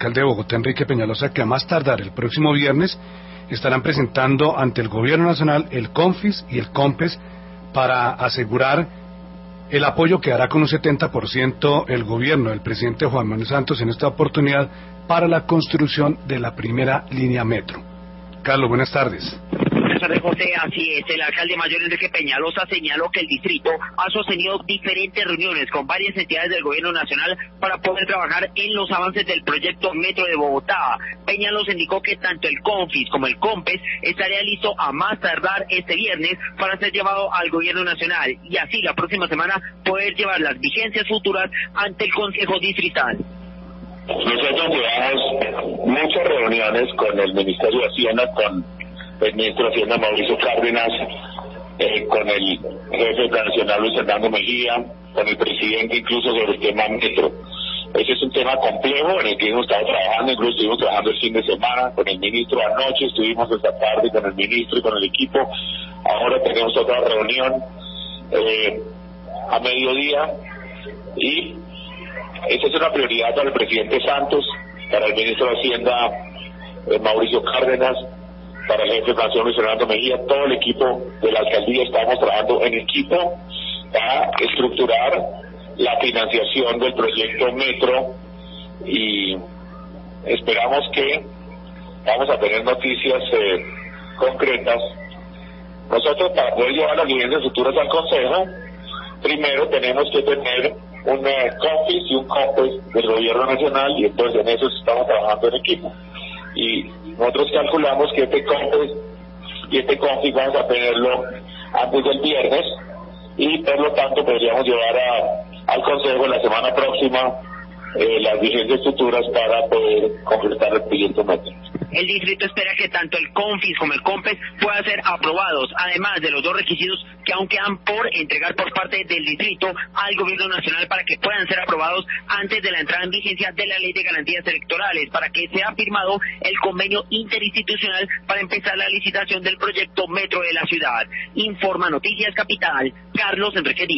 alcalde de Bogotá, Enrique Peñalosa, que a más tardar el próximo viernes estarán presentando ante el Gobierno Nacional el CONFIS y el COMPES para asegurar el apoyo que dará con un 70% el gobierno del presidente Juan Manuel Santos en esta oportunidad para la construcción de la primera línea metro. Carlos, buenas tardes. Buenas tardes, José. Así es, el alcalde mayor Enrique Peñalosa señaló que el distrito ha sostenido diferentes reuniones con varias entidades del gobierno nacional para poder trabajar en los avances del proyecto Metro de Bogotá. Peñalosa indicó que tanto el CONFIS como el COMPES estaría listo a más tardar este viernes para ser llevado al gobierno nacional y así la próxima semana poder llevar las vigencias futuras ante el Consejo Distrital. Nosotros llevamos muchas reuniones con el Ministerio de Hacienda, con el ministro de Hacienda Mauricio Cárdenas, con el jefe nacional Luis Fernando Mejía, con el presidente incluso sobre el tema metro. Ese es un tema complejo en el que hemos estado trabajando, incluso estuvimos trabajando el fin de semana con el ministro anoche, estuvimos esta tarde con el ministro y con el equipo. Ahora tenemos otra reunión a mediodía y esa es una prioridad para el presidente Santos, para el ministro de Hacienda Mauricio Cárdenas, para el jefe nacional Luis Fernando Mejía. Todo el equipo de la alcaldía estamos trabajando en equipo para estructurar la financiación del proyecto Metro y esperamos que vamos a tener noticias concretas. Nosotros, para poder llevar las viviendas futuras al Consejo, primero tenemos que tener un CONFIS y un COMPES del gobierno nacional y entonces en eso estamos trabajando en equipo. Y nosotros calculamos que este COMPES y este CONFIS vamos a tenerlo antes del viernes y por lo tanto podríamos llevar al Consejo la semana próxima las vigencias futuras para poder completar el proyecto Metro. El distrito espera que tanto el CONFIS como el COMPES puedan ser aprobados, además de los dos requisitos que aún quedan por entregar por parte del distrito al gobierno nacional para que puedan ser aprobados antes de la entrada en vigencia de la Ley de Garantías Electorales, para que sea firmado el convenio interinstitucional para empezar la licitación del proyecto Metro de la ciudad. Informa Noticias Capital, Carlos Enrique Díaz.